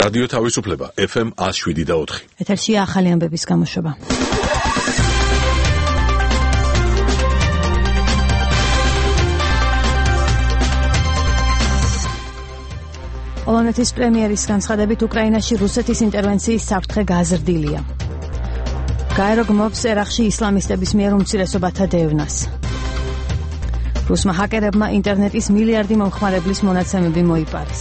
რადიო თავისუფლება FM 107.4. ეთერშია ახალი ამბების გამოშვება. პოლონეთის პრემიერის განცხადებით უკრაინაში რუსეთის ინტერვენციის საფრთხე გაზრდილია. გაერო გმობს ერაყში ისლამისტების მიერ უმცირესობათა დევნას. რუსმა ჰაკერებმა ინტერნეტის მილიარდი მომხმარებლის მონაცემები მოიპარეს.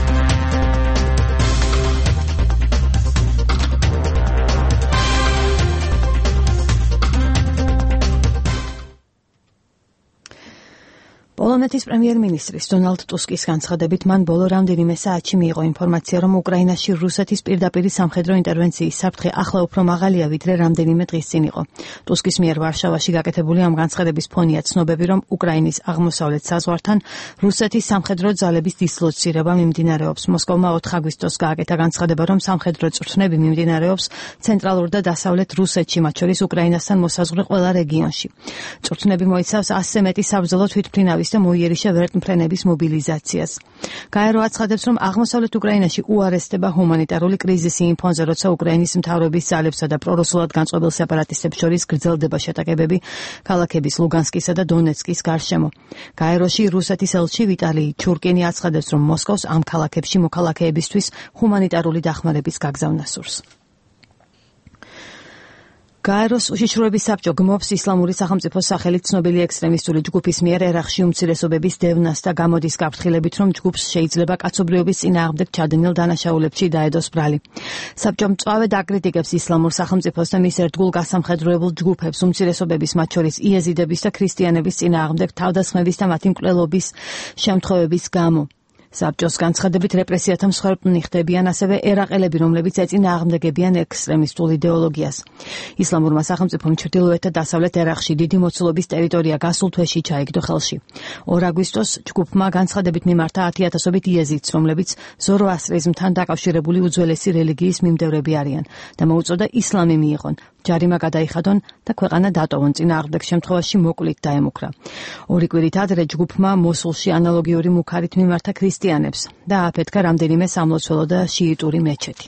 პოლონეთის პრემიერ-მინისტრის დონალდ ტუსკის განცხადებით მან ბოლო რამდენიმე საათში მიიღო ინფორმაცია, რომ უკრაინაში რუსეთის პირდაპირი სამხედრო ინტერვენციის საფრთხე ახლა უფრო მაღალია, ვიდრე რამდენიმე დღის წინ იყო. ტუსკის მიერ ვარშავაში გაკეთებული ამ განცხადების ფონია ცნობები, რომ უკრაინის აღმოსავლეთ საზღვართან რუსეთის სამხედრო ძალების დისლოცირება მიმდინარეობს. მოსკოვმა 4 აგვისტოს გააკეთა განცხადება, რომ სამხედრო წვრთნები მიმდინარეობს ცენტრალურ და დასავლეთ რუსეთში, მათ შორის უკრაინასთან მოსაზღვრე ყველა რეგიონში. წვრთნები მოიცავს 100-ზე მეტი საბრძოლო თვითმფრინავის და მოიერიშე ვერტმფრენების მობილიზაციას. გაერო აცხადებს, რომ აღმოსავლეთ უკრაინაში უარესდება ჰუმანიტარული კრიზისი იმ ფონზე, როცა უკრაინის მთავრობის ძალებსა და პრორუსულად განწყობილ სეპარატისტებს შორის გრძელდება შეტაკებები ქალაქების ლუგანსკისა და დონეცკის გარშემო. გაეროში რუსეთის ელჩი ვიტალი ჩურკინი აცხადებს, რომ მოსკოვს ამ ქალაქებში მოქალაქეებისთვის ჰუმანიტარული დახმარების გაგზავნა სურს. გაეროს უშიშროების საბჭო გმობს ისლამური სახელმწიფოს სახელით ცნობილი ექსტრემისტული ჯგუფის მიერ ერაყში უმცირესობების დევნას და გამოდის გაფრთხილებით, რომ ჯგუფს შეიძლება კაცობრიობის წინააღმდეგ ჩადენილ დანაშაულებში დაედოს ბრალი. საბჭო მწვავე დაკრიტიკებს ისლამურ სახელმწიფოს და მის ერთგულ გასამხედროებულ ჯგუფებს უმცირესობების, მათ შორის იეზიდების და ქრისტიანების წინააღმდეგ თავდასხმების და მათი მკვლელობის შემთხვევების გამო. საბჭოს განცხადებით რეპრესიათა მსხვერპლნი ხდებიან ასევე ერაყელები, რომლებიც ეწინააღმდეგებიან ექსტრემისტულ იდეოლოგიას. ისლამურმა სახელმწიფომ ჩრდილოეთ და დასავლეთ ერაყში დიდი მოცულობის ტერიტორია გასულ თვეში ჩაიგდო ხელში. 2 აგვისტოს ჯგუფმა განცხადებით მიმართა 10,000-ობით იეზიდს, რომლებიც ზოროასტრიზმთან დაკავშირებული უძველესი რელიგიის მიმდევრები არიან და მოუწოდა ისლამი მიიღონ. ჯარიმა გადაიხადონ და ქვეყანა დატოვონ, წინააღმდეგ შემთხვევაში მოკლით დაემუქრა. 2 კვირით ადრე ჯგუფმა მოსულში ანალოგიური მუქარით მიმართა ქრისტიანებს და აფეთქა რამდენიმე სამლოცველო და შიიტური მეჩეთი.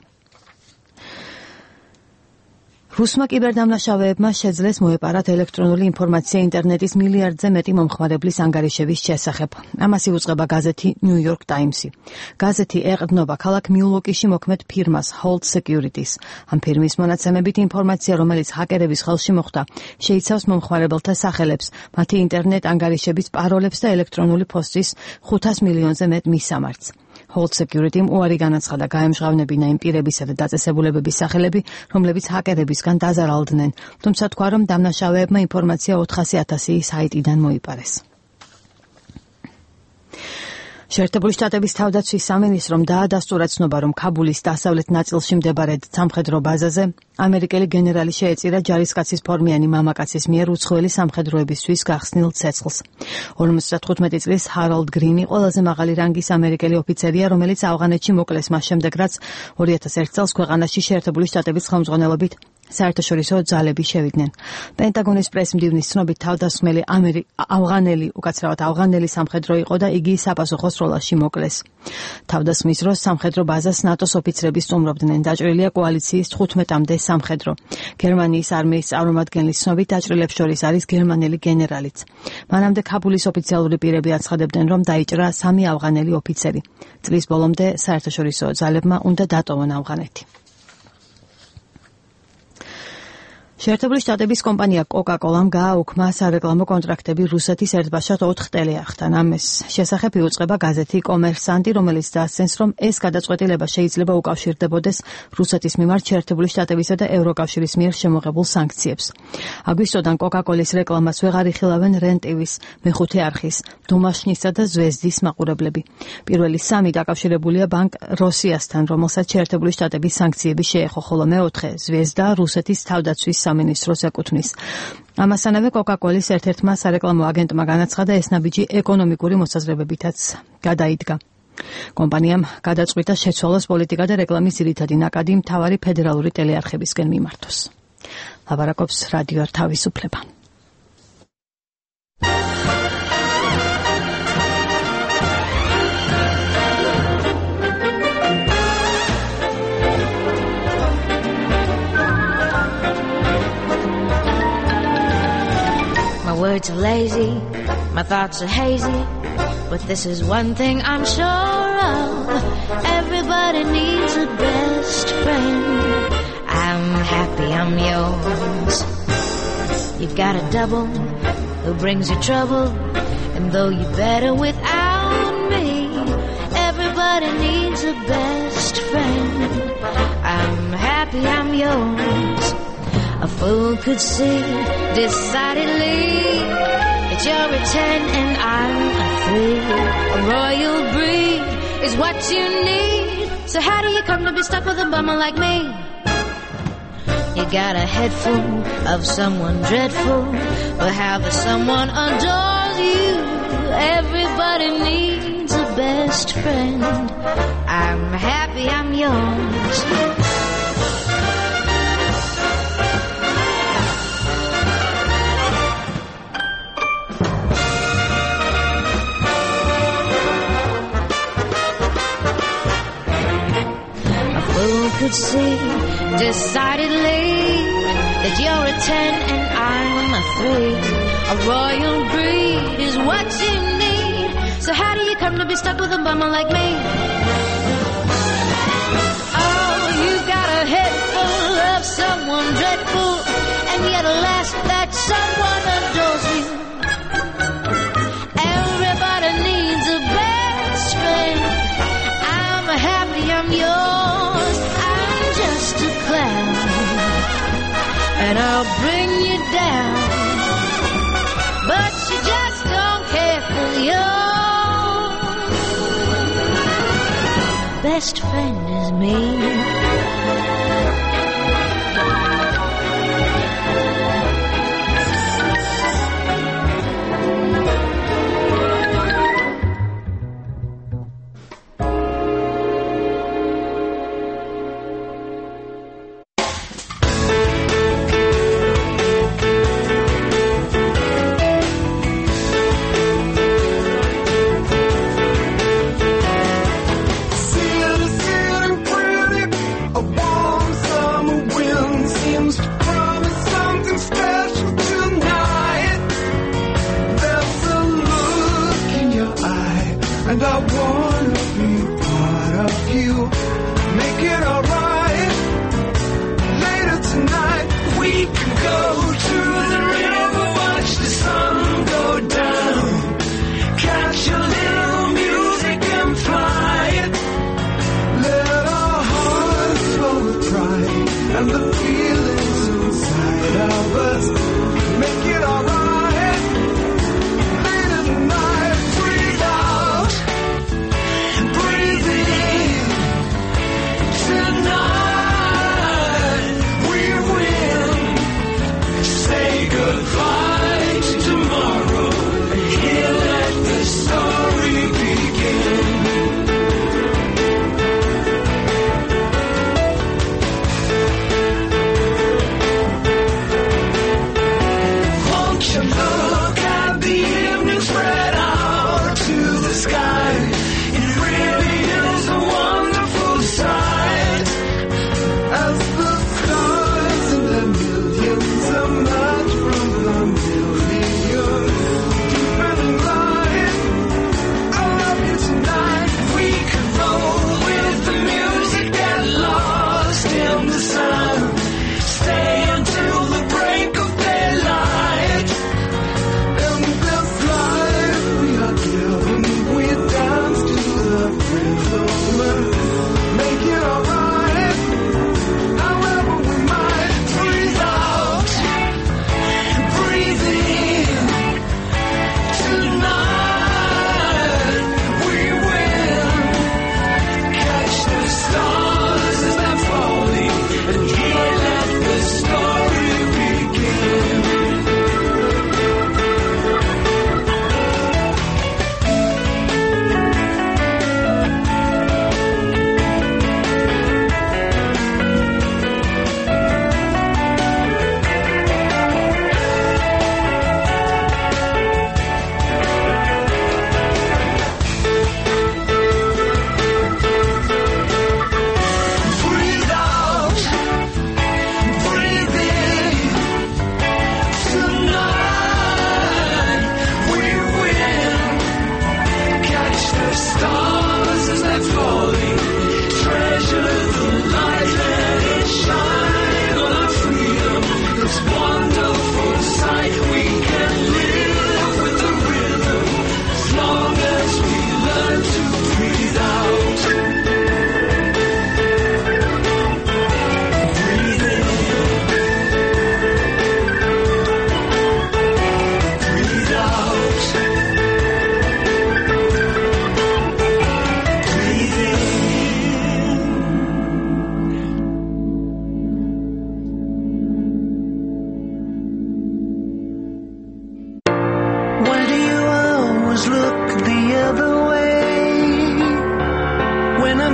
რუსმა კიბერდამნაშავეებმა შეძლეს მოეპარათ ელექტრონული ინფორმაცია ინტერნეტის მილიარდზე მეტი მომხმარებლის ანგარიშების შესახებ. ამას იუწყება გაზეთი New York Times-ი. გაზეთი ეყრდნობა ქალაქ მილვოკიში მოქმედ ფირმას Holt Securities. ამ ფირმის მონაცემებით ინფორმაცია, რომელიც ჰაკერების ხელში მოხვდა, შეიცავს მომხმარებელთა სახელებს, მათი ინტერნეტ ანგარიშების პაროლებს და ელექტრონული პოსტის 500 მილიონზე მეტ მისამართს. Holt Security-მ უარი განაცხადა გაემჟღავნებინა იმ პირებისა და დაწესებულებების სახელები, რომლებიც ჰაკერებისგან დაზარალდნენ, თუმცა თქვა, რომ დამნაშავეებმა ინფორმაცია 400,000 საიტიდან მოიპარეს. შეერთებული შტატების თავდაცვის სამინისტრომ დაადასტურა ცნობა, რომ ქაბულის დასავლეთ ნაწილში მდებარე სამხედრო ბაზაზე ამერიკელი გენერალი შეეწირა ჯარისკაცის ფორმიანი მამაკაცის მიერ უცხოელი სამხედროებისთვის გახსნილ ცეცხლს. 55 წლის ჰაროლდ გრინი ყველაზე მაღალი რანგის ამერიკელი ოფიცერია, რომელიც ავღანეთში მოკლეს მას შემდეგ, რაც 2001 წელს ქვეყანაში შეერთებული შტატების ხელმძღვანელობით საერთაშორისო ძალები შევიდნენ. პენტაგონის პრესმდივნის ცნობით თავდასხმელი ავღანელი სამხედრო იყო და იგი საპასუხო სროლაში მოკლეს. თავდასხმის დროს სამხედრო ბაზას ნატოს ოფიცრები სტუმრობდნენ. დაჭრილია კოალიციის 15-მდე სამხედრო. გერმანიის არმიის წარმომადგენლის ცნობით დაჭრილებს შორის არის გერმანელი გენერალიც. მანამდე ქაბულის ოფიციალური პირები აცხადებდნენ, რომ დაიჭრა 3 ავღანელი ოფიცერი. წლის ბოლომდე საერთაშორისო ძალებმა უნდა დატოვონ ავღანეთი. შეერთებული შტატების კომპანია Coca-Cola-მ გააუქმა სარეკლამო კონტრაქტები რუსეთის ერთბაშად 4 ტელეარხთან. ამის შესახებ იუწყება გაზეთი კომერსანტი, რომელიც დასცენს, რომ ეს გადაწყვეტილება შეიძლება უკავშირდებოდეს რუსეთის მიმართ შეერთებული შტატებისა და ევროკავშირის მიერ შემოღებულ სანქციებს. აგვისტოდან Coca-Cola-ის რეკლამას ვეღარ იხილავენ რენ-ტივის, მეხუთე არხის, დომაშნისა და ზვეზდის მაყურებლები. პირველი 3 დაკავშირებულია ბანკ როსიასთან, რომელსაც შეერთებული შტატების სანქციები შეეხო, ხოლო მეოთხე ზვეზდა რუსეთის თავდაცვის სამინისტროს ეკუთვნის. ამასთანავე Coca-Cola-ის ერთ-ერთმა სარეკლამო აგენტმა განაცხადა, ეს ნაბიჯი ეკონომიკური მოსაზრებებითაც გადაიდგა. კომპანიამ გადაწყვიტა შეცვალოს პოლიტიკა და რეკლამის ძირითადი ნაკადი მთავარი ფედერალური ტელეარხებისკენ მიმართოს. ლაპარაკობს რადიო თავისუფლება. words are lazy, my thoughts are hazy, but this is one thing I'm sure of. Everybody needs a best friend. I'm happy I'm yours. You've got a double who brings you trouble, and though you're better without me, everybody needs a best friend. I'm happy I'm yours. A fool could see decidedly that you're a 10 and I'm a 3. A royal breed is what you need. So how do you come to be stuck with a bummer like me? You got a head full of someone dreadful, but how the someone adores you. Everybody needs a best friend. I'm happy I'm yours. Could see decidedly that you're a 10 and I'm a 3. A royal breed is what you need. So how do you come to be stuck with a bummer like me? Oh, you got a head full of someone dreadful, and yet alas, that someone adores you. Everybody needs a best friend. I'm happy I'm yours. Just a clown, and I'll bring you down, but you just don't care for your best friend is me.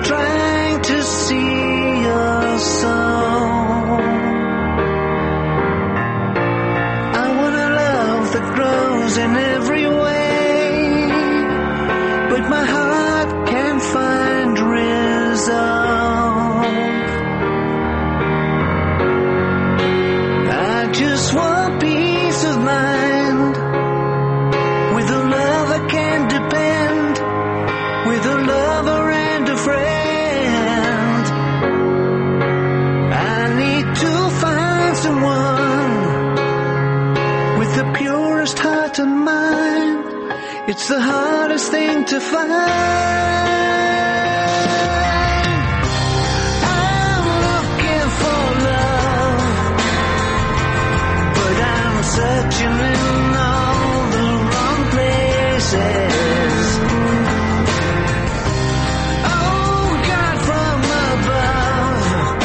trying to see your soul. I want a love that grows in every way, but my heart can't find resolve. I just want peace of mind, with a love I can depend, with a lover and a friend. I need to find someone with the purest heart and mind. It's the hardest thing to find. I'm looking for love, but I'm searching in all the wrong places. Oh God from above,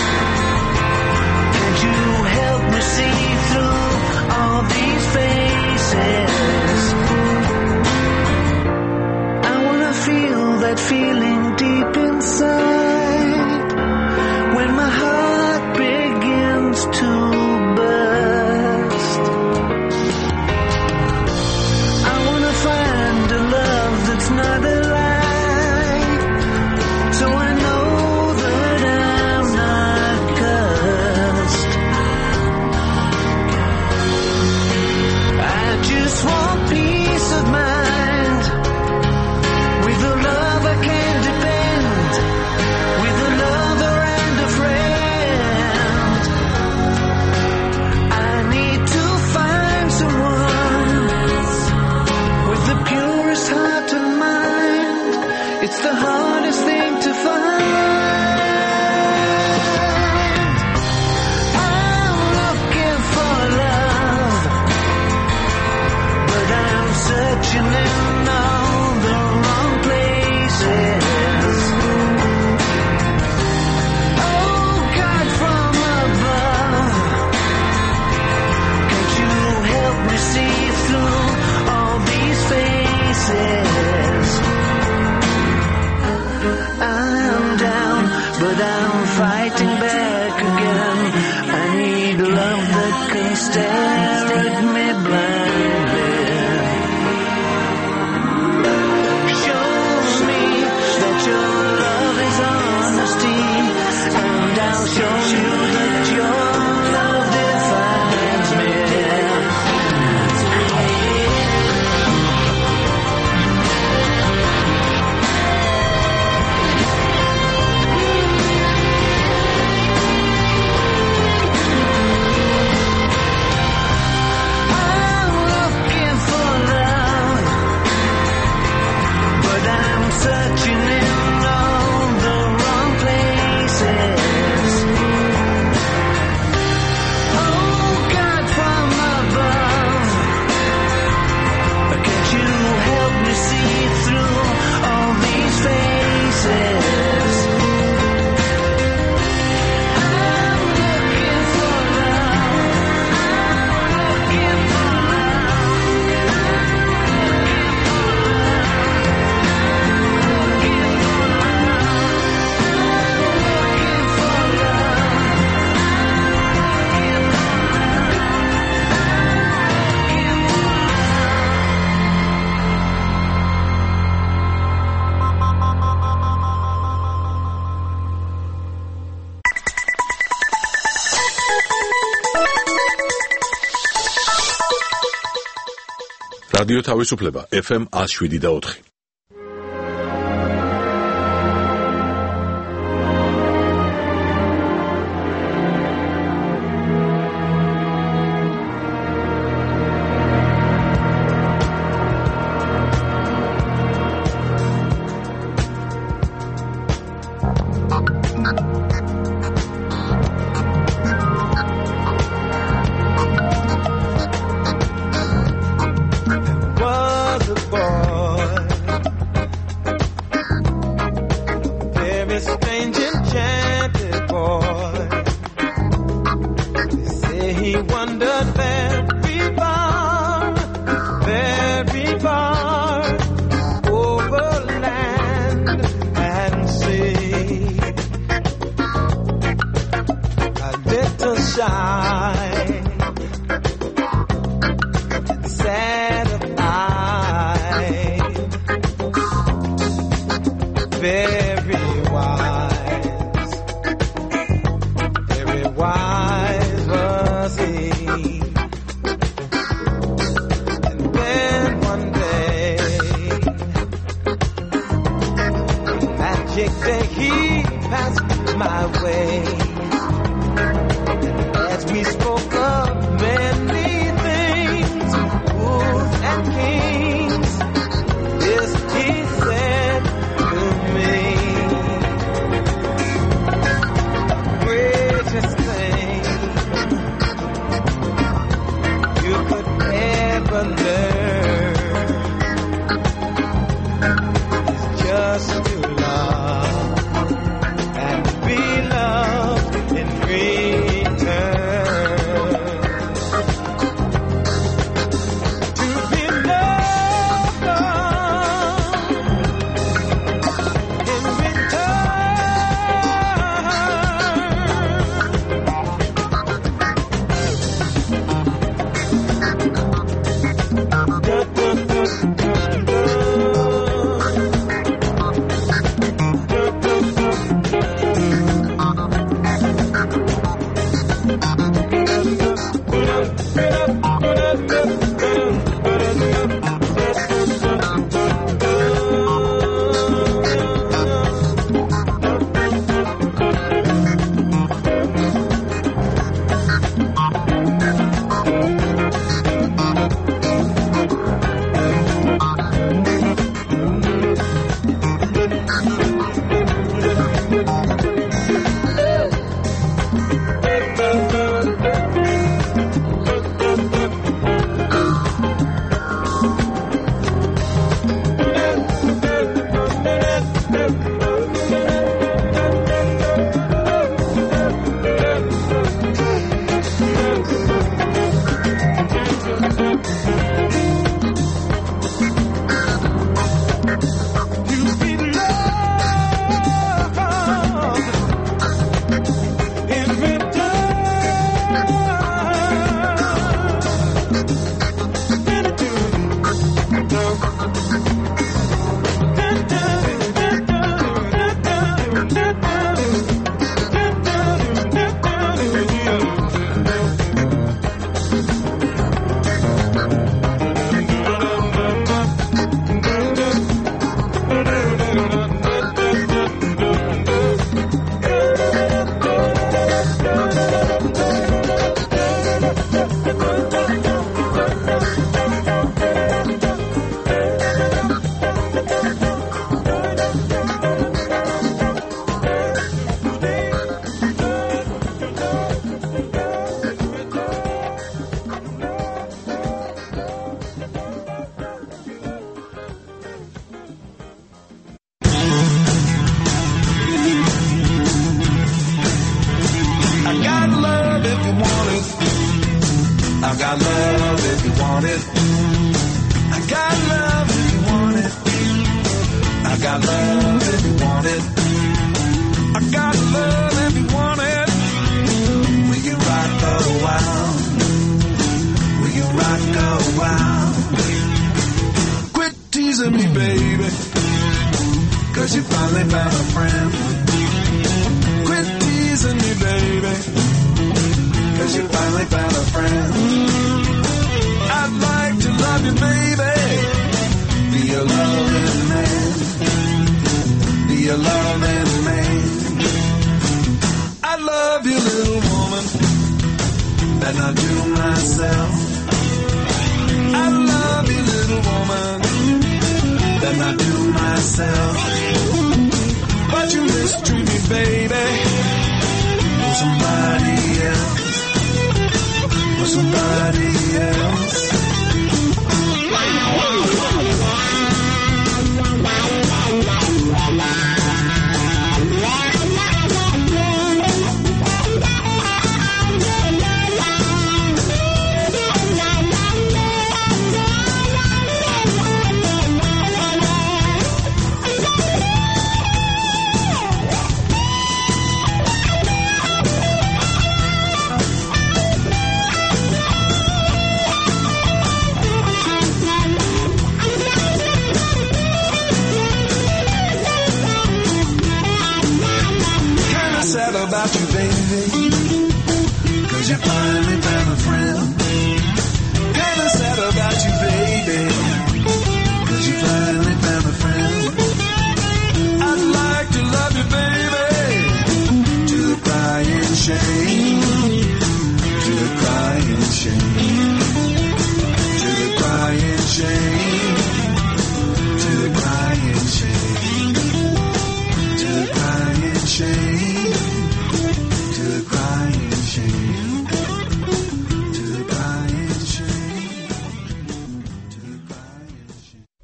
can't you help me see through all these faces? I wanna feel that feeling deep inside, when my heart begins to burst. I wanna find a love that's not a lie, so I know that I'm not cursed. I just want peace of mind, with a love I can depend, with a lover and a friend. I need to find someone with the purest heart and mind. It's the hardest thing to find. I'm looking for love, but I'm searching in all the wrong places. Oh God from above, can't you help me see through all these faces? I'm down, but I'm fighting back again. I need love that can stare at me blindly. Show me that your love is honesty, and I'll show you that your love defines me. I'm looking for love, but I'm searching in all the wrong places. Oh God from above, can't you help me see through all these faces? I'm looking for love, looking for რადიო თავისუფლება FM 107.4. was a boy satisfied. Very wise was he. And then one day, magic day, he passed my way. And as we spoke of many things, fools and kings, this he said to me. Greatest thing you could ever learn is just to love and be loved in return. To be loved in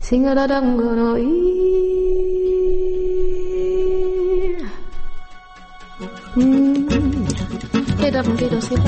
싱가다당거노 대답기도 세게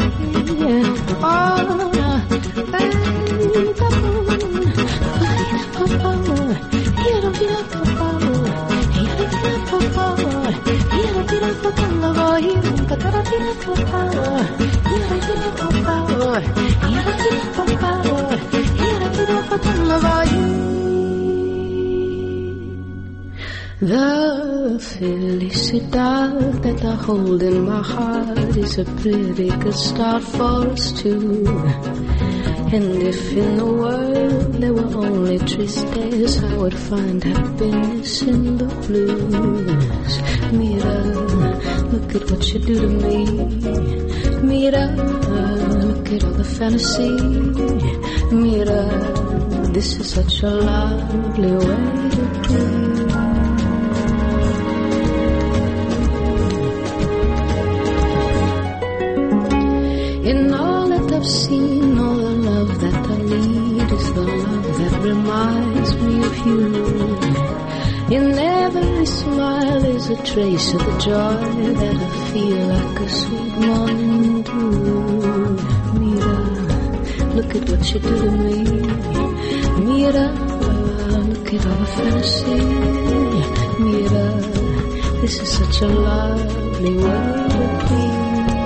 The felicidad that I hold in my heart is a pretty good start for us two. And if in the world there were only tristesse, I would find happiness in the blues. Mira, look at what you do to me. Mira, look at all the fantasy. Mira, this is such a lovely way to be. In all that I've seen, all the love that I lead is the love that reminds me of you. In every smile is a trace of the joy that I feel like a sweet morning dew. Mira, look at what you do to me. Mira, look at all the fantasy. Mira, this is such a lovely way to be.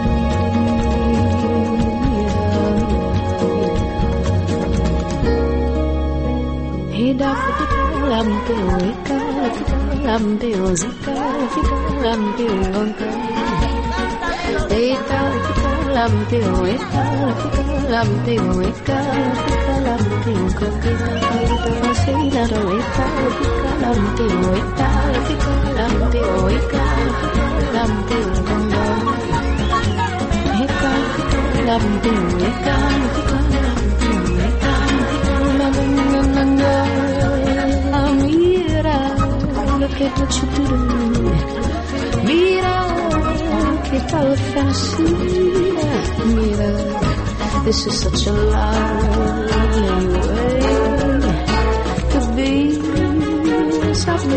Look at what you do to me. Mira, look at all the fantasy. Mira, this is such a lovely way to be.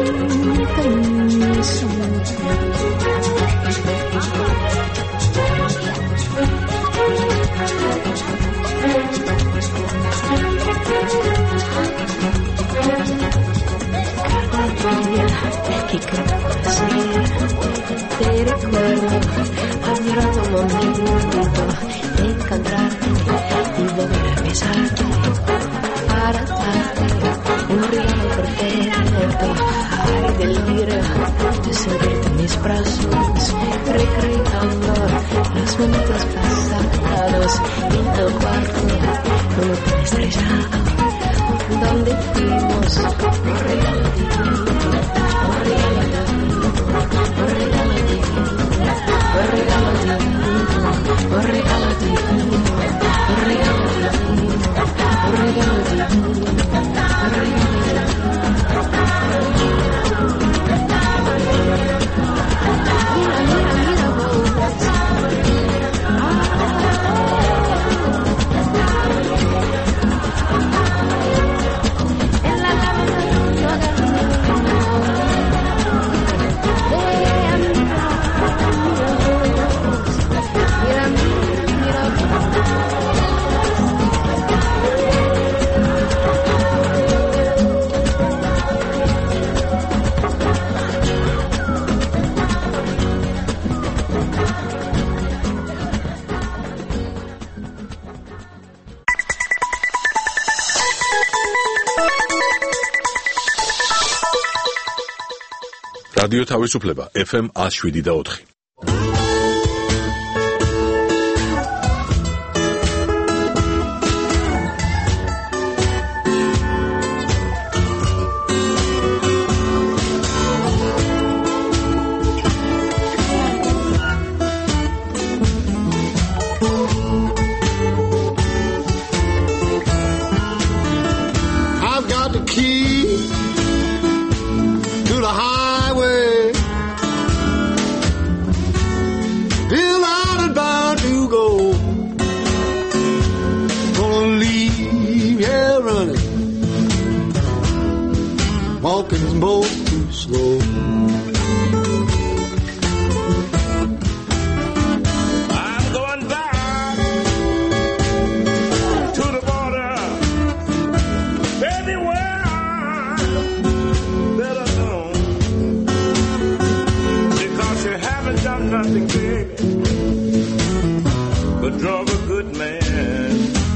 Something. Que casi te recuerdo, añorando un momento de encontrarte y volver a besarte para darte un regalo perfecto. Ay, delirio de sentirte en mis brazos, recreando los momentos pasados en el cuarto, un hotel estrellado donde fuimos un regalo divino. რადიო თავისუფლება FM 107.4. I've got the key to the highway. Bill out and bound to go. Gonna leave here running. walking his boat too slow. I'm going back to the border, baby, where I better know, because you haven't done nothing, baby, but drug a good man.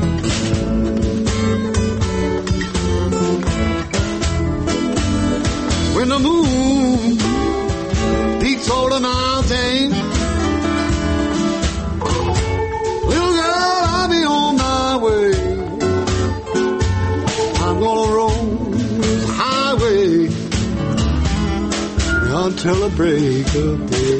When the moon peaks over the mountain, little girl, I'll be on my way. I'm gonna roll this highway until the break of day.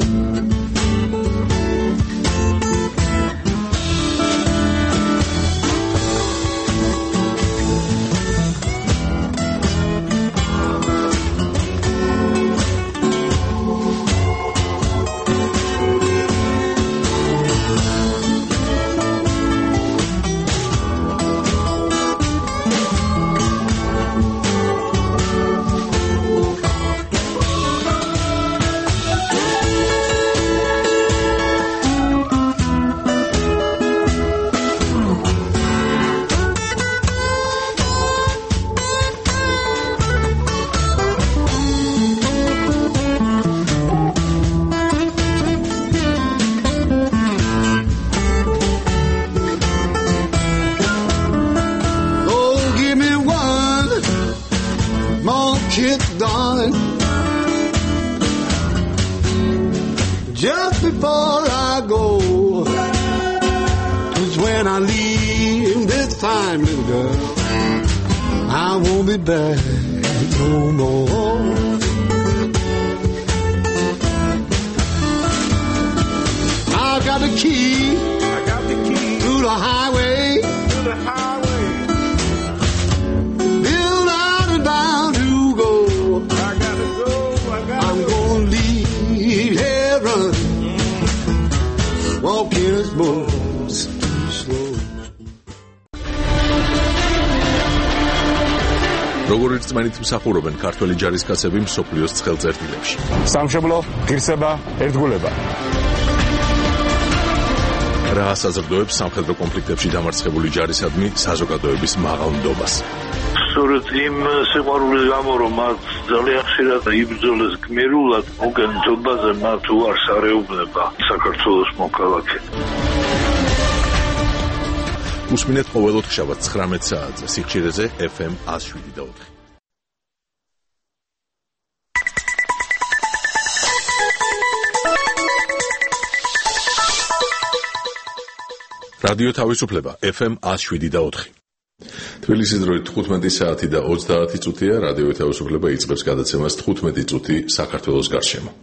Kiss, darling, just before I go, 'cause when I leave this time, little girl, I won't be back no more. I got the key, to the highway, build out and down to go. I'm gonna leave here running, walking his boat too slow. როგორ ერთმანეთ მსახურობენ ქართველი ჯარისკაცები მსოფლიოს ცხელწერტილებში. სამშობლო, ღირსება, ერთგულება. რა საზრდოებს სამხედრო კონფლიქტებში დამარცხებული ჯარისადმი საზოგადოების მაღალ ნდობას. სწორედ იმ სიყვარულის გამო, რომ მათ ძალიან ხშირად იბრძოლეს გმირულად, უკან ჯობაზე მათ უარს არეუბნება საქართველოს მოქალაქე. უსმინეთ ყოველ ოთხშაბათს 19 საათზე სიხშირეზე FM 107.4. რადიო თავისუფლება FM 107.4. თბილისის დროით 15 საათი და 30 წუთია. რადიო თავისუფლება იწყებს გადაცემას 15 წუთი საქართველოს გარშემო.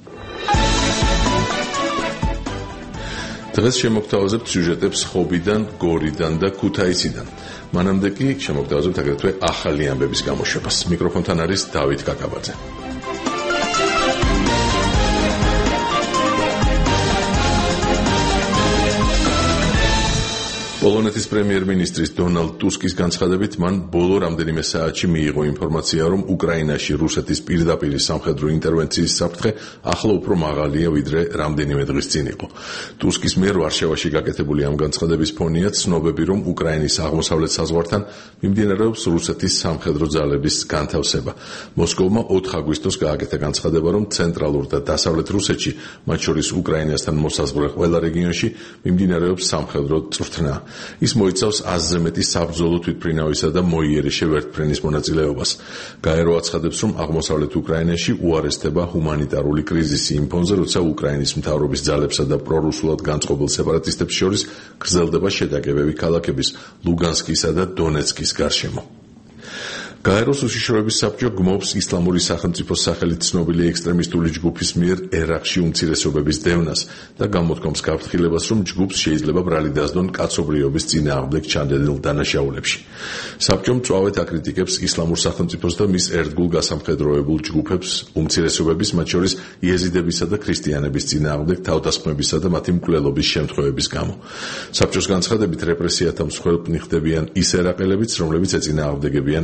დღეს შემოგთავაზებთ სიუჟეტებს ხობიდან, გორიდან და ქუთაისიდან. მანამდე კი შემოგთავაზებთ აგრეთვე ახალი ამბების გამოშვებას. მიკროფონთან არის დავით კაკაბაძე. პოლონეთის პრემიერ-მინისტრის დონალდ ტუსკის განცხადებით, მან ბოლო რამდენიმე საათში მიიღო ინფორმაცია, რომ უკრაინაში რუსეთის პირდაპირი სამხედრო ინტერვენციის საფრთხე ახლა უფრო მაღალია, ვიდრე რამდენიმე დღის წინ იყო. ტუსკის მიერ ვარშავაში გაკეთებული ამ განცხადების ფონია ცნობები, რომ უკრაინის აღმოსავლეთ საზღვართან მიმდინარეობს რუსეთის სამხედრო ძალების განთავსება. მოსკოვმა 4 აგვისტოს გააკეთა განცხადება, რომ ცენტრალურ და დასავლეთ რუსეთში, მათ შორის უკრაინასთან მოსაზღვრე ყველა რეგიონში მიმდინარეობს სამხედრო წვრთნა. ის მოიცავს 100-ზე მეტი საბრძოლო თვითმფრინავისა და მოიერიშე ვერტმფრენის მონაწილეობას. გაერო აცხადებს, რომ აღმოსავლეთ უკრაინაში უარესდება ჰუმანიტარული კრიზისი იმ ფონზე, როცა უკრაინის მთავრობის ძალებსა და პრორუსულად განწყობილ სეპარატისტებს შორის გრძელდება შეტაკებები ქალაქების ლუგანსკისა და დონეცკის გარშემო. გაეროს უშიშროების საბჭო გმობს ისლამური სახელმწიფოს სახელით ცნობილი ექსტრემისტული ჯგუფის მიერ ერაყში უმცირესობების დევნას და გამოთქვამს გაფრთხილებას, რომ ჯგუფს შეიძლება ბრალი დასდონ კაცობრიობის წინააღმდეგ ჩანდენილ დანაშაულებში. საბჭო მწვავედ აკრიტიკებს ისლამურ სახელმწიფოს და მის ერთგულ გასამხედროებულ ჯგუფებს უმცირესობების, მათ შორის იეზიდებისა და ქრისტიანების წინააღმდეგ თავდასხმებისა და მათი მკვლელობის შემთხვევების გამო. საბჭოს განცხადებით რეპრესიათა მსხვერპლნი ხდებიან ის ერაყელებიც, რომლებიც ეწინააღმდეგებიან ექსტრემისტულ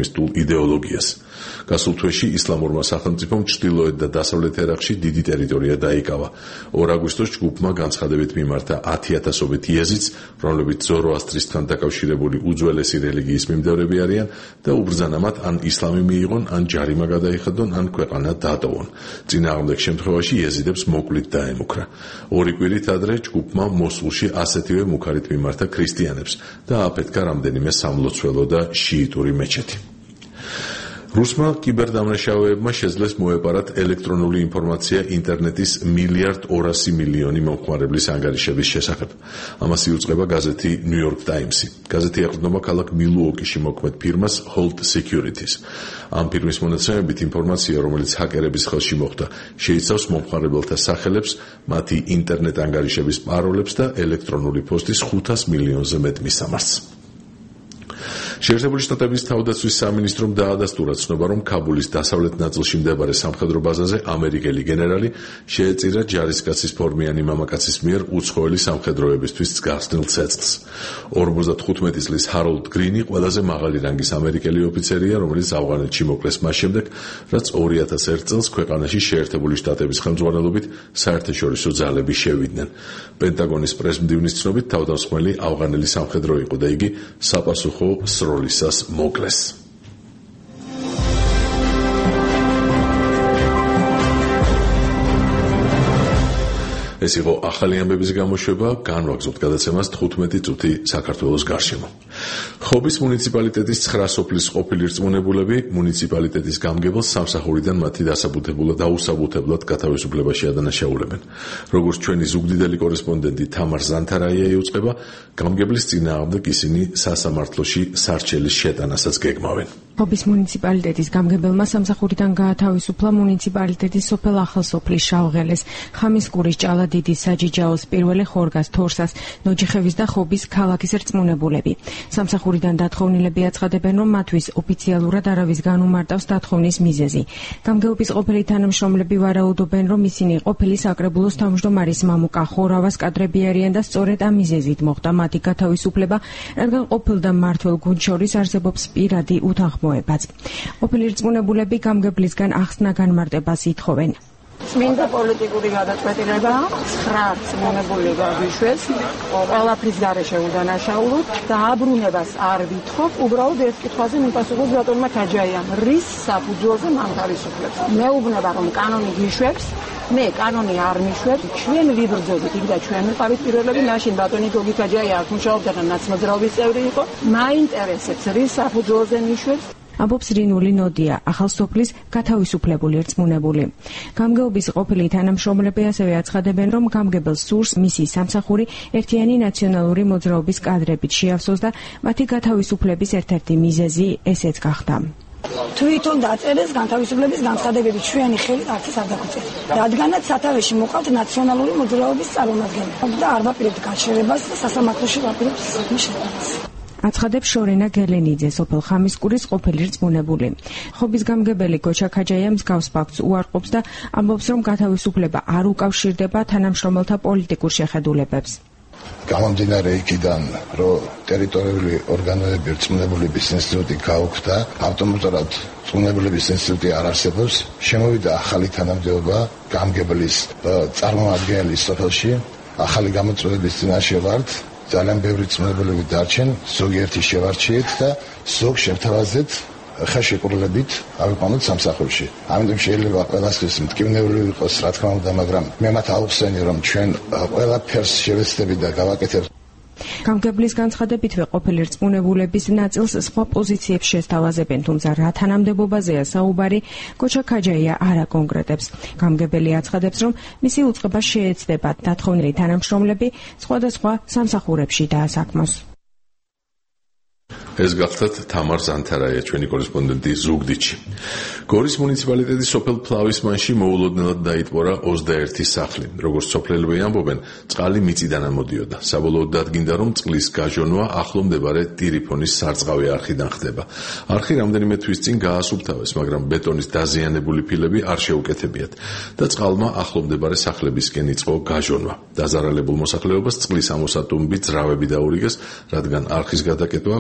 ექსტრემისტულ იდეოლოგიას. გასულ თვეში ისლამურმა სახელმწიფომ ჩრდილოეთ და დასავლეთ ერაყში დიდი ტერიტორია დაიკავა. 2 აგვისტოს ჯგუფმა განცხადებით მიმართა 10,000-ობით იეზიდს, რომლებიც ზოროასტრისთან დაკავშირებული უძველესი რელიგიის მიმდევრები არიან და უბრძანამათ ან ისლამი მიიღონ, ან ჯარიმა გადაიხადონ, ან ქვეყანა დაატოვონ. წინააღმდეგ შემთხვევაში იეზიდებს მოკლით დაემუქრა. 2 კვირით ადრე ჯგუფმა მოსულში ასეთივე მუქარით მიმართა ქრისტიანებს და აფეთქა რამდენიმე სამლოცველო და შიიტური მეჩეთი. რუსმა კიბერდამნაშავეებმა შეძლეს მოეპარათ ელექტრონული ინფორმაცია ინტერნეტის 1,2 მილიარდი მომხმარებლის ანგარიშების შესახებ. ამას იუწყება გაზეთი New York Times-ი. გაზეთი ეყრდნობა ქალაქ მილუოკიში მოქმედ ფირმას Holt Securities. ამ ფირმის მონაცემებით ინფორმაცია, რომელიც ჰაკერების ხელში მოხვდა, შეიცავს მომხმარებელთა სახელებს, მათი ინტერნეტ ანგარიშების პაროლებს და ელექტრონული პოსტის 500 მილიონზე მეტ მისამართს. შეერთებული შტატების თავდაცვის სამინისტრომ დაადასტურა ცნობა, რომ ქაბულის დასავლეთ ნაწილში მდებარე სამხედრო ბაზაზე ამერიკელი გენერალი შეეწირა ჯარისკაცის ფორმიანი მამაკაცის მიერ უცხოელი სამხედროებისთვის გახსნილ ცეცხლს. 55 წლის ჰაროლდ გრინი ყველაზე მაღალი რანგის ამერიკელი ოფიცერია, რომელიც ავღანეთში მოკლეს მას შემდეგ, რაც 2001 წელს ქვეყანაში შეერთებული შტატების ხელმძღვანელობით საერთაშორისო ძალები შევიდნენ. პენტაგონის პრესმდივნის ცნობით თავდამსხმელი ავღანელი სამხედრო იყო და იგი საპასუხო სროლისას მოკლეს. ეს იყო ახალი ამბების გამოშვება, განვაგრძობთ გადაცემას 15 წუთი საქართველოს გარშემო. ხობის მუნიციპალიტეტის 9 სოფლის ყოფილი რწმუნებულები მუნიციპალიტეტის გამგებელს სამსახურიდან მათი დაუსაბუთებლად გათავისუფლებაში ადანაშაულებენ. როგორც ჩვენი ზუგდიდელი კორესპონდენტი თამარ ზანთარაია იუწყება, გამგებლის წინააღმდეგ ისინი სასამართლოში სარჩელის შეტანასაც გეგმავენ. ხობის მუნიციპალიტეტის გამგებელმა სამსახურიდან გაათავისუფლა მუნიციპალიტეტის სოფელ ახალსოფლის შავღელეს, ხამისკურის ჭალადიდის საჯიჯაოს პირველი ხორგას თორსას, ნოჯიხევის და ხობის ქალაქის რწმუნებულები. სამსახურიდან დათხოვნილები აცხადებენ, რომ მათთვის ოფიციალურად არავის განუმარტავს დათხოვნის მიზეზი. გამგეობის ყოფილი თანამშრომლები ვარაუდობენ, რომ ისინი ყოფილი საკრებულოს თავმჯდომარის მამუკა ხორავას კადრები არიან და სწორედ ამ მიზეზით მოხდა მათი გათავისუფლება, რადგან ყოფილ და მმართველ გუნდს შორის არსებობს პირადი უთანხმოებაც. ყოფილი რწმუნებულები გამგებლისგან ახსნა განმარტებას ითხოვენ. წმინდა პოლიტიკური გადაწყვეტილება 9 რწმუნებული გაგვიშვეს, ყველაფრის გარეშე უდანაშაულოთ და აბრუნებას არ ვითხოვ, უბრალოდ ერთ კითხვაზე მიპასუხოს ბატონმა ქაჯაიამ, რის საფუძველზე მან თავისუფლებს. მეუბნება, რომ კანონი გიშვებს, მე კანონი არ მიშვებს, ჩვენ ვიბრძოდით იქ და ჩვენ ვიყავით პირველები, მაშინ ბატონი გოგი ქაჯაია აქ მუშაობდა და ნაცმოძრაობის წევრი იყო, მაინტერესებს რის საფუძველზე მიშვებს. ამბობს რინული ნოდია, ახალსოფლის გათავისუფლებული რწმუნებული. გამგეობის ყოფილი თანამშრომლები ასევე აცხადებენ, რომ გამგებელს სურს მისი სამსახური ერთიანი ნაციონალური მოძრაობის კადრებით შეავსოს და მათი გათავისუფლების ერთ-ერთი მიზეზი ესეც გახდა. თვითონ დაწერეს განთავისუფლების განცხადებები ჩვენი ხელით არც არ დაგვიწერა. რადგანაც სათავეში მოყავთ ნაციონალური მოძრაობის წარმომადგენლები და არ ვაპირებთ გაჩერებას და სასამართლოში ვაპირებთ საქმის შეტანას. აცხადებს შორენა გელენიძე, სოფელ ხამისკურის ყოფილი რწმუნებული. ხობის გამგებელი გოჩა ქაჯაია მსგავს ფაქტს უარყოფს და ამბობს, რომ გათავისუფლება არ უკავშირდება თანამშრომელთა პოლიტიკურ შეხედულებებს. გამომდინარე იქიდან, რომ ტერიტორიული ორგანოები რწმუნებულების ინსტიტუტი გაუქმდა, ავტომატურად რწმუნებულების ინსტიტუტი არ არსებობს, შემოვიდა ახალი თანამდებობა გამგებლის წარმომადგენლის სოფელში, ახალი გამოწვევების წინაშე ვართ. ძალიან ბევრი რწმუნებულები დარჩენ, ზოგიერთი შევარჩიეთ და ზოგ შევთავაზეთ ხაშეკრულებით ავიყვანოთ სამსახურში. ამიტომ შეიძლება ყველასთვის მტკივნეული იყოს, რა თქმა უნდა, მაგრამ მე მათ აუხსენე, რომ ჩვენ ყველაფერს შევეცდებით და გავაკეთებთ. გამგებლის განცხადებითვე ყოფილი რწმუნებულების ნაწილს სხვა პოზიციებს შესთავაზებენ, თუმცა რა თანამდებობაზეა საუბარი, გოჩა ქაჯაია არ აკონკრეტებს. გამგებელი აცხადებს, რომ მისი უწყება შეეცდება დათხოვნილი თანამშრომლები სხვადასხვა სამსახურებში დაასაქმოს. ეს გახლდათ თამარ ზანთარაია, ჩვენი კორესპონდენტი ზუგდიდში. გორის მუნიციპალიტეტის სოფელ ფლავისმანში მოულოდნელად დაიტბორა 21 სახლი. როგორც სოფლელები ამბობენ, წყალი მიწიდან ამოდიოდა. საბოლოოდ დადგინდა, რომ წყლის გაჟონვა ახლო მდებარე ტირიფონის სარწყავი არხიდან ხდება. არხი რამდენიმე თვის წინ გაასუფთავეს, მაგრამ ბეტონის დაზიანებული ფილები არ შეუკეთებიათ და წყალმა ახლო მდებარე სახლებისკენ იწყო გაჟონვა. დაზარალებულ მოსახლეობას წყლის ამოსატუმბი ძრავები დაურიგეს, რადგან არხის გადაკეტვა გვალვის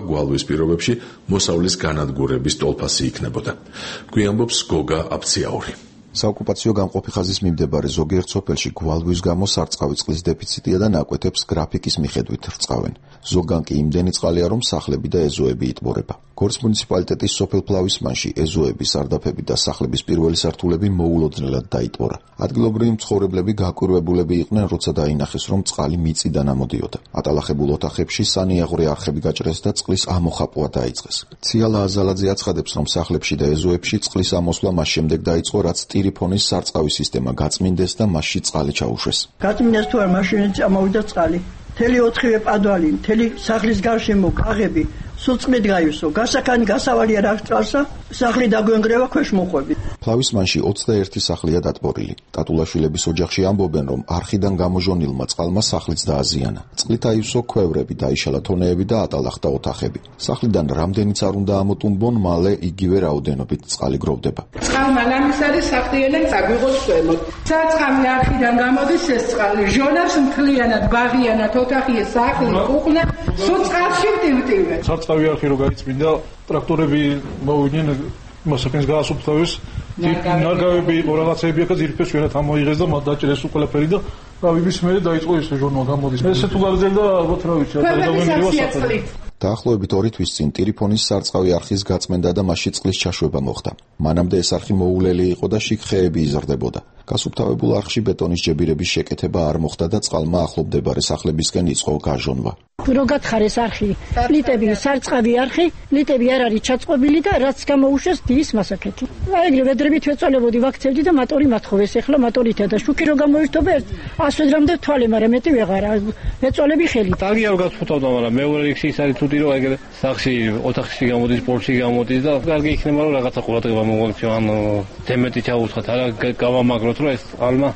პირობებში მოსავლის განადგურების ტოლფასი იქნებოდა. გვიანბობს გოგა აფციაური. საოკუპაციო გამყოფი ხაზის მიმდებარე ზოგიერთ სოფელში გვალვის გამო სარწყავი წყლის დეფიციტია და ნაკვეთებს გრაფიკის მიხედვით რწყავენ. ზოგან კი იმდენი წყალია, რომ სახლები და ეზოები იტბორება. გორის მუნიციპალიტეტის სოფელ ფლავისმანში ეზოები, სარდაფები და სახლების პირველი სართულები მოულოდნელად დაიტბორა. ადგილობრივი მცხოვრებლები გაკვირვებულები იყვნენ, როცა დაინახეს, რომ წყალი მიწიდან ამოდიოდა. ატალახებულ ოთახებში სანიაღვრე არხები გაჭრეს და წყლის ამოხაპვა დაიწყეს. ციალა აზალაძე აცხადებს, რომ სახლებში და ეზოებში წყლის ამოსვლა მას შემდეგ დაიწყო, რაც ტირიფონის სარწყავი სისტემა გაწმინდეს და მასში წყალი ჩაუშვეს. გაწმინდეს თუ არ მაშინ ამოვიდა წყალი. მთელი 4-ვე პადვალი, მთელი სახლის გარშემო კაღები სულ წყლით გაივსო. გასაქანი გასავალია რა წყალსა, სახლი დაგვენგრევა ქვეშ მოყვები. ფლავისმანში 21 სახლია დატბორილი. ტატულაშვილების ოჯახში ამბობენ, რომ არხიდან გამოჟონილმა წყალმა სახლიც დააზიანა. წყლით აივსო ქვევრები, დაიშალა თონეები და ატალახდა ოთახები. სახლიდან რამდენიც არ უნდა ამოტუმბონ, მალე იგივე რაოდენობით წყალი გროვდება. წყალმა ლამისარი საფრთხეებიდან წაგვიღოს ქვემოთ. საწყამი არხიდან გამოდის ეს წყალი, ჟონავს მთლიანად, ბაღიანად, ოთახია, სახლი, კუხნა, სულ წყალში ვტივტივე. სარწყავი არხი რო გაიწმინდა, ტრაქტორები მოვიდნენ მოსაფინს გაასუფთავეს. ნარგავები იყო, რაღაცეები აქ ძირფეს ვერათ ამოიღეს და მათ დაჭერეს უყოლაფერი და რავის მე დაიწყო ეს ჟურნალ გამოდის. ესე თუ გარძელდა, ალბათ რა ვიცი, გადავენგრევა საფრთხე. დაახლოებით 2 თვის წინ ტირიფონის სარწყავი არხის გაწმენდა და მასში წყლის ჩაშვება მოხდა. მანამდე ეს არხი მოულელი იყო და შიგ ხეები იზრდებოდა. გასუფთავებულ არხში ბეტონის ჯებირების შეკეთება არ მოხდა და წყალმა ახლობდებარე სახლებისკენ იწყო გაჟონვა. რო გათხარეს არხი, პლიტები, სარწყავი არხი, პლიტები არ არის ჩაწყობილი და რაც გამოუშვეს დის მასაკეთი. აი ეგრე ვედრებით ვეწოლებოდი, ვაქცევდი და მატორი მათხოვეს. ეხლა მატორითა და შუქი რო გამოირთობა 100 ვედრამდე თვალე, მაგრამ მეტი ვეღარა. ვეწოლები ხელით. ტაგი არ გასუფთავდა, მაგრამ მეორე რიგში ის არის თუთი რომ ეგრე სახში, ოთახში გამოდის, პორში გამოდის და კარგი იქნება რომ რაღაცა ყურადღება მოგვაქცია, ან თემეტი ჩაუცხათ, არა გავამაგროთ რომ ეს ალმა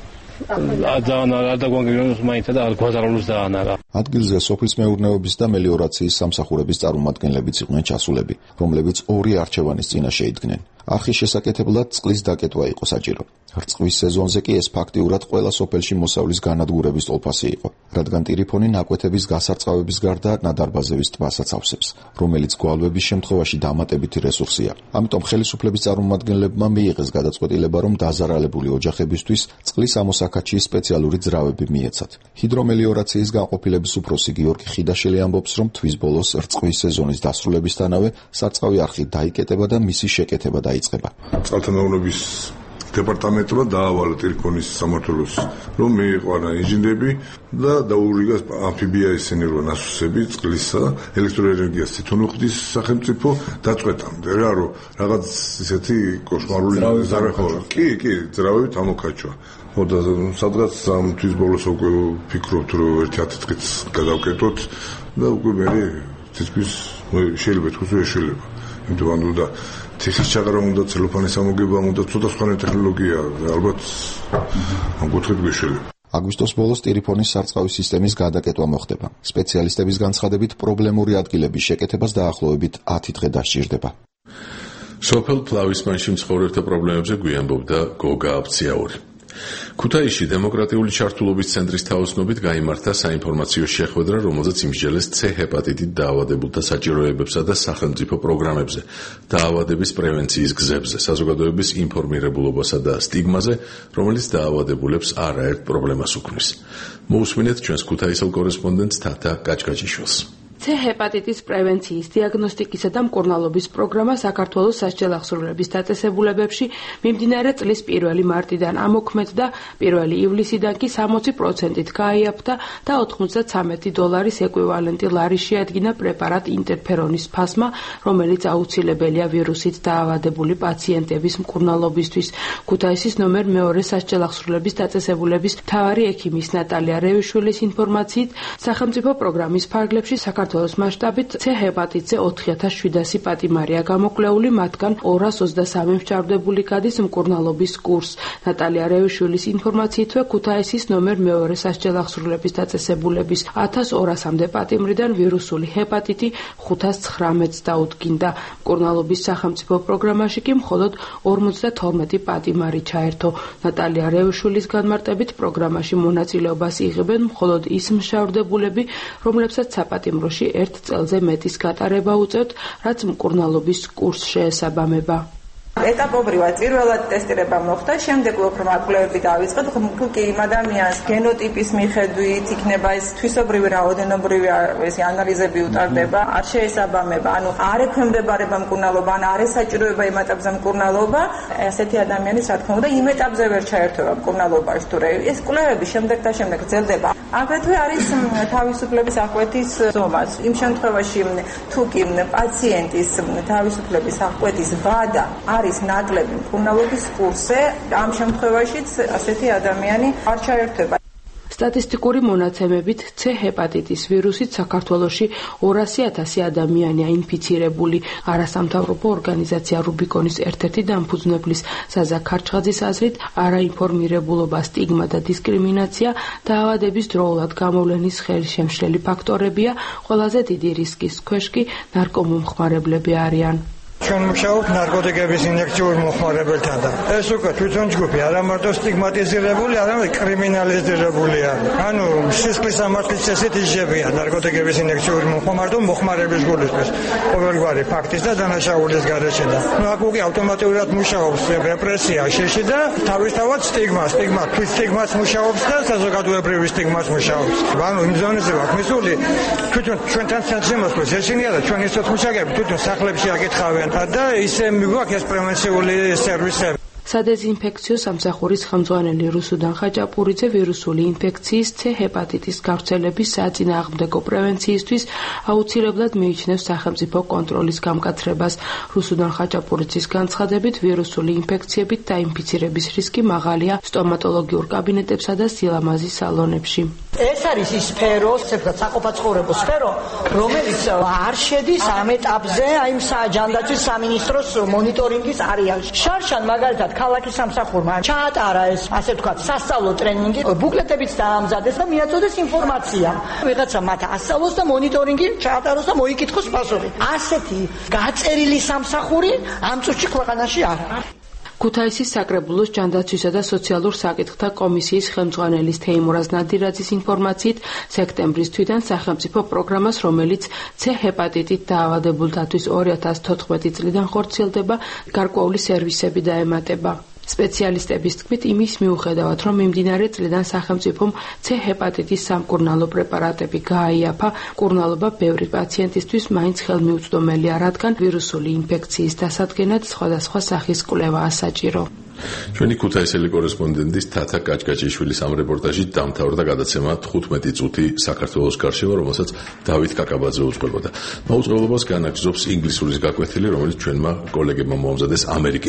აძანა რა დაგვანგრიოს მაინცა და გვაზარულოს დაანარა. ადგილზე სოფლის მეურნეობის და მელიორაციის სამსახურების წარმომადგენლებიც იყვნენ ჩასულები, რომლებიც 2 არჩევანის წინაშე იდგნენ. არხის შესაკეთებლად წყლის დაკეტვა იყო საჭირო. რწყვის სეზონზე კი ეს ფაქტიურად ყველა სოფელში მოსავლის განადგურების ტოლფასი იყო, რადგან ტირიფონი ნაკვეთების გასარწყავების გარდა ნადარბაზების ტბასაც ავსებს, რომელიც გვალვების შემთხვევაში დამატებითი რესურსია. ამიტომ ხელისუფლების წარმომადგენლებმა მიიღეს გადაწყვეტილება, რომ დაზარალებული ოჯახებისთვის წყლის ამოსაქაჩი სპეციალური ძრავები მიეცათ. ჰიდრომელიორაციის განყოფილების უფროსი გიორგი ხიდაშელი ამბობს, რომ თვის ბოლოს რწყვის სეზონის დასრულებისთანავე სარწყავი არხი დაიკეტება და მისი შეკეთება დაიწყება. წყალთანაბრობის დეპარტამენტმა დაავალა ტირიფონის სამმართველოს, რომ მიიყვანა ინჟინრები და დაურიგა ამფიბია ესენი რო ნასუსები წყლისა, ელექტროენერგიას თვითონ უხდის სახელმწიფო დაწყვეტამდე რა რომ რაღაც ისეთი კოშმარული ზარახოა. კი, ძრავებით ამოქაჩვა. ხოდა სადღაც ამ თვის ბოლოს უკვე ფიქრობთ რომ 1-10 დღით გადავკეტოთ და უკვე მე თითქმის შეიძლება თქოს რომ შეიძლება. იმიტომ უნდა თიხის ჩაღრა უნდა, ცელოფანის ამოგება უნდა, ცოტა სხვა ტექნოლოგია ალბათ ამ კუთხით გვეშლება. აგვისტოს ბოლოს ტირიფონის სარწყავი სისტემის გადაკეტვა მოხდება. სპეციალისტების განცხადებით პრობლემური ადგილების შეკეთებას დაახლოებით 10 დღე დასჭირდება. სოფელ ფლავისმანში მცხოვრებთა პრობლემებზე გვიანბობდა გოგა აფციაური. ქუთაისში დემოკრატიული ჩართულობის ცენტრის თაოსნობით გაიმართა საინფორმაციო შეხვედრა, რომელზეც იმსჯელეს C ჰეპატიტით დაავადებულთა საჭიროებებსა და სახელმწიფო პროგრამებზე, დაავადების პრევენციის გზებზე, საზოგადოების ინფორმირებულობასა და სტიგმაზე, რომელიც დაავადებულებს არაერთ პრობლემას უქმნის. მოусმინეთ ჩვენს ქუთაისელ კორესპონდენტს თათა კაჭკაჭიშვილს. C ჰეპატიტის პრევენციის, დიაგნოსტიკისა და მკურნალობის პროგრამა საქართველოს სასჯელახსრულების დაწესებულებებში მიმდინარე წლის 1 მარტიდან ამოქმედდა, 1 ივლისიდან კი 60%-ით გაიაფთა და $93 ეკვივალენტი ლარი შეადგინა პრეპარატ ინტერფერონის ფასმა, რომელიც აუცილებელია ვირუსით დაავადებული პაციენტების მკურნალობისთვის. ქუთაისის ნომერ 2 სასჯელახსრულების დაწესებულების მთავარი ექიმის ნატალია რევიშვილის ინფორმაციით, სახელმწიფო პროგრამის ფარგლებში საქართველოს მასშტაბით C ჰეპატიტზე 4700 პატიმარია გამოკვლეული, მათგან 223 მსჯავრდებული გადის მკურნალობის კურსს. ნატალია რევიშვილის ინფორმაციითვე ქუთაისის ნომერ 2 სასჯელახსრულების დაწესებულების 1200-მდე პატიმრიდან ვირუსული ჰეპატიტი 519-ს დაუდგინდა. მკურნალობის სახელმწიფო პროგრამაში კი მხოლოდ 52 პატიმარი ჩაერთო. ნატალია რევიშვილის განმარტებით პროგრამაში მონაწილეობას იღებენ მხოლოდ ის მსჯავრდებულები, რომლებსაც საპატიმრო საქართველოში 1 წელზე მეტის გატარება უწევთ, რაც მკურნალობის კურსს შეესაბამება. ეტაპობრივად პირველად ტესტირება მოხდა, შემდეგ უფრო კვლევები დავიწყეთ, თუ კი იმ ადამიანის გენოტიპის მიხედვით იქნება ეს თვისობრივი რაოდენობრივი ეს ანალიზები უტარდება, არ შეესაბამება, ანუ არ ექვემდებარება მკურნალობა, ან არ ესაჭიროება იმ ეტაპზე მკურნალობა, ასეთი ადამიანის რა თქმა უნდა იმ ეტაპზე ვერ ჩაერთვება მკურნალობაში, თუ ეს კვლევები შემდეგ და შემდეგ გრძელდება. აგრეთვე არის თავისუფლების აღკვეთის ზომაც. იმ შემთხვევაში, თუ კი პაციენტის თავისუფლების აღკვეთის ვადა არის ნაკლები მკურნალობის კურსზე, ამ შემთხვევაშიც ასეთი ადამიანი არ ჩაერთვება. სტატისტიკური მონაცემებით C ჰეპატიტის ვირუსით საქართველოში 200,000 ადამიანია ინფიცირებული. არასამთავრობო ორგანიზაცია რუბიკონის ერთ-ერთი დამფუძნებლის საზა ქარჩხაძის აზრით, არაინფორმირებულობა, სტიგმა და დისკრიმინაცია დაავადების დროულად გამოვლენის ხელშემშლელი ფაქტორებია, ყველაზე დიდი რისკის ქვეშ კი ნარკომომხმარებლები არიან. ჩვენ მუშაობთ ნარკოტიკების ინjekციურ მოხმარებელთან და ეს უკვე თვითონ ჯგუფი არა მარტო სტიგმატიზირებული, არამედ კრიმინალიზირებულია. ანუ სისხლის სამართლის წესით იჯებიან ნარკოტიკების ინjekციურ მოხმარების გულისთვის ყოველგვარი ფაქტის და დანაშაულის გარეშე და აქ უკვე ავტომატურად მუშაობს რეპრესია შეში და თავისთავად სტიგმა თვის სტიგმას მუშაობს და საზოგადოებრივი სტიგმას მუშაობს. ანუ იმ ზონაზე ვართ მისული თვითონ ჩვენთან შემოსვლას ეშინია და ჩვენ ისეთ მუშაკები თვითონ სახლებში აკითხავენ და ისე მიგვაქვს ეს პრევენციული სერვისები. სადეზინფექციო სამსახურის ხელმძღვანელი რუსუდან ხაჭაპურიძე ვირუსული ინფექციის C ჰეპატიტის გავრცელების საწინააღმდეგო პრევენციისთვის აუცილებლად მიიჩნევს სახელმწიფო კონტროლის გამკაცრებას. რუსუდან ხაჭაპურიძის განცხადებით, ვირუსული ინფექციებით დაინფიცირების რისკი მაღალია სტომატოლოგიურ კაბინეტებსა და სილამაზის სალონებში. ეს არის ის სფერო, საყოფაცხოვრებო სფერო, რომელიც არ შედის ამ ეტაპზე, აი საჯანდაცვის სამინისტროს მონიტორინგის არეალში. შარშან მაგალითად ქალაქის სამსახურმა ჩაატარა ეს, ასე ვთქვათ, სასწავლო ტრენინგი, ბუკლეტებიც დაამზადეს და მიაწოდეს ინფორმაცია. ვიღაცა მათ ასწავლოს და მონიტორინგი ჩაატაროს და მოიკითხოს პასუხი. ასეთი გაწერილი სამსახური ამ წუთში ქვეყანაში არ არის. ქუთაისის საკრებულოს ჯანდაცვისა და სოციალურ საკითხთა კომისიის ხელმძღვანელის თეიმურაზ ნადირაძის ინფორმაციით, სექტემბრის თვიდან სახელმწიფო პროგრამას, რომელიც C ჰეპატიტით დაავადებულთათვის 2014 წლიდან ხორციელდება, გარკვეული სერვისები დაემატება. სპეციალისტების თქმით, იმის მიუხედავად, რომ მიმდინარე წლიდან სახელმწიფომ C ჰეპატიტის სამკურნალო პრეპარატები გააიაფა, მკურნალობა ბევრი პაციენტისთვის მაინც ხელმიუწვდომელია, რადგან ვირუსული ინფექციის დასადგენად სხვადასხვა სახის კვლევაა საჭირო. ჩვენი ქუთაისელი კორესპონდენტის თათა კაჭკაჭიშვილის ამ რეპორტაჟით დამთავრდა გადაცემა 15 წუთი საქართველოს გარშემო, რომელსაც დავით კაკაბაძე უძღვებოდა. მოუწყებლობას განაგრძობს ინგლისურის გაკვეთილი, რომელიც ჩვენმა კოლეგებმა მოამზადეს ამერიკის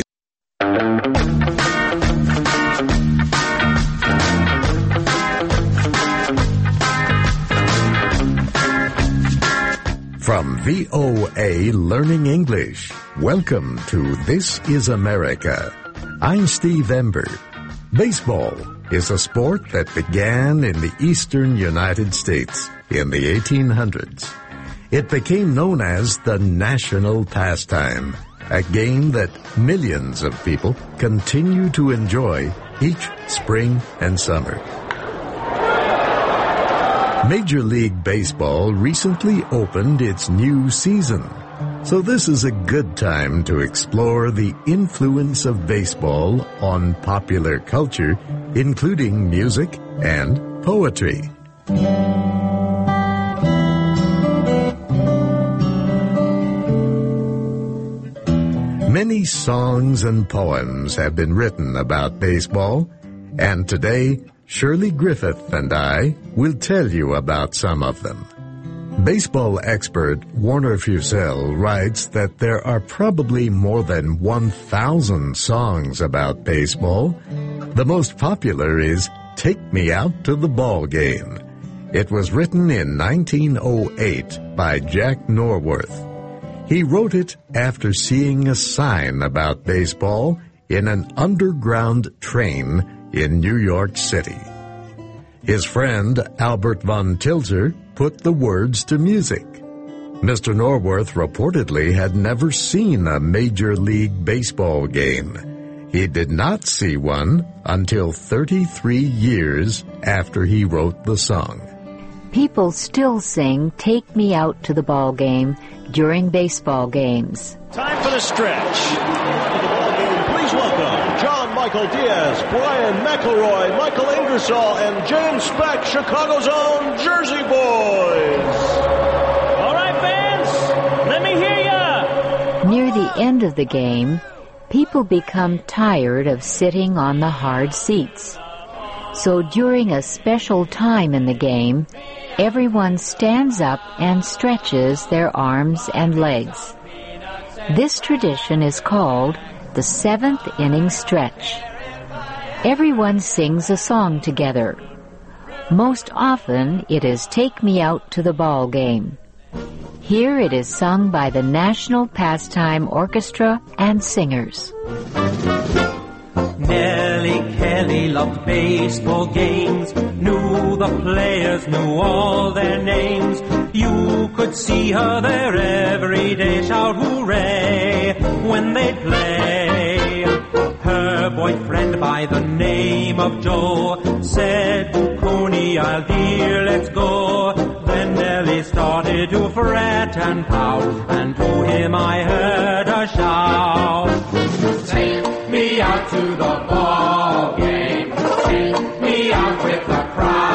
From VOA Learning English, welcome to This is America. I'm Steve Ember. Baseball is a sport that began in the eastern United States in the 1800s. It became known as the national pastime, a game that millions of people continue to enjoy each spring and summer. Major League Baseball recently opened its new season, so this is a good time to explore the influence of baseball on popular culture, including music and poetry. Many songs and poems have been written about baseball, and today Shirley Griffith and I will tell you about some of them. Baseball expert Warner Fusell writes that there are probably more than 1,000 songs about baseball. The most popular is Take Me Out to the Ball Game. It was written in 1908 by Jack Norworth. He wrote it after seeing a sign about baseball in an underground train in New York City. His friend Albert von Tilzer put the words to music. Mr. Norworth reportedly had never seen a Major League Baseball game. He did not see one until 33 years after he wrote the song. people still sing Take Me Out to the Ball Game during baseball games. Time for the stretch. Please welcome John Michael Diaz, Brian McElroy, Michael Ingersoll, and James Speck, Chicago's own Jersey Boys. All right, fans, let me hear ya. Near the end of the game, people become tired of sitting on the hard seats. So during a special time in the game, everyone stands up and stretches their arms and legs. This tradition is called the 7th inning stretch. Everyone sings a song together. Most often it is Take Me Out to the Ball Game. Here it is sung by the National Pastime Orchestra and singers. Nellie Kelly loved baseball games, knew the players, knew all their names. You could see her there every day, shout hooray when they play. Her boyfriend by the name of Joe said, Coney, I'll dear, let's go. Then Nellie started to fret and pout, and to him I heard her shout, take me out to the ball game, take me out with the